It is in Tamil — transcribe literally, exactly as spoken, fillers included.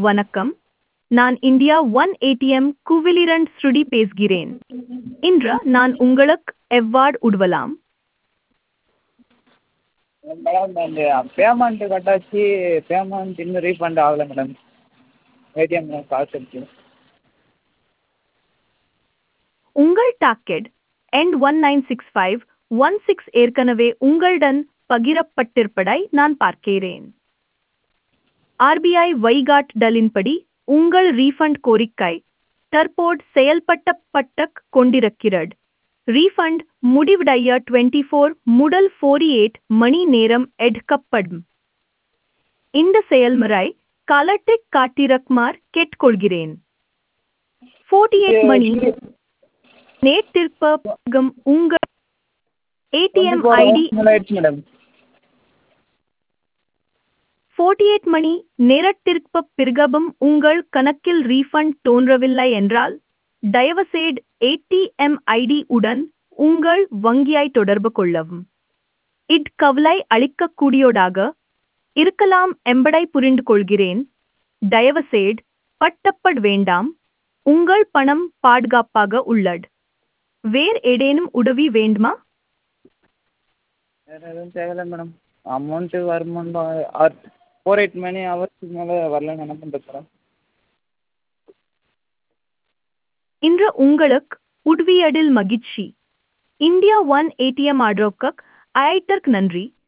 வணக்கம். நான் இந்தியா ஒன் ஏடிஎம் குவிலிரண்ட் ஸ்ருடி பேசுகிறேன். இன்று நான் உங்களுக்கு எவ்வாறு உதவலாம்? மேடம் இந்த பேமெண்ட் கட்டாச்சு பேமெண்ட் இன்னும் ரீஃபண்ட் ஆகலை மேடம் ஏடிஎம்ல காசு இருக்கு. உங்கள் டாக்கெட் எண் one nine six five one six ஏற்கனவே உங்களுடன் பகிரப்பட்டிருப்பதை நான் பார்க்கிறேன். ஆர்பிஐ வழிகாட்டுதலின்படி உங்கள் ரீஃபண்ட் கோரிக்கை தற்போது செயல்படுத்தப்பட்டு கொண்டிருக்கிறது. ரீஃபண்ட் முடிவடைய இருபத்தி நான்கு முதல் நாற்பத்தி எட்டு மணி நேரம் எடுக்கப்படும். இந்த செயல்முறை காலத்தை காட்டிருக்குமாறு கேட்டுக்கொள்கிறேன். நாற்பத்தி எட்டு மணி நேரத்திற்கு உங்கள் ஏடிஎம் ஐடி ஆயிடுச்சு மேடம். நாற்பத்தி எட்டு மணி நேரத்திற்கு பிறகும் உங்கள் கணக்கில் ரீஃபண்ட் தோன்றவில்லை என்றால் தயவுசெய்து ஏடிஎம் ஐடி உடன் உங்கள் வங்கியை தொடர்பு கொள்ளவும். இது கவலை அளிக்கக்கூடியதாக இருக்கலாம் என்பதை புரிந்து கொள்கிறேன். தயவுசெய்து பட்டப்பட வேண்டாம். உங்கள் பணம் பாதுகாப்பாக உள்ளது. வேறு ஏதேனும் உதவி வேண்டுமா? வேறு எதுவும் தேவையில்லை மேடம். அமௌண்ட்டு வருமானம் ஆர் ஃபோர் எயிட் மணி ஹவர்ஸுக்கு மேலே வரலன்னு என்ன பண்ணுறது மேடம்? இன்று உங்களுக்கு உதவியதில் மகிழ்ச்சி. இந்தியா ஒன் ஏடிஎம் ஆதரவுக்கு அழைத்ததற்கு நன்றி.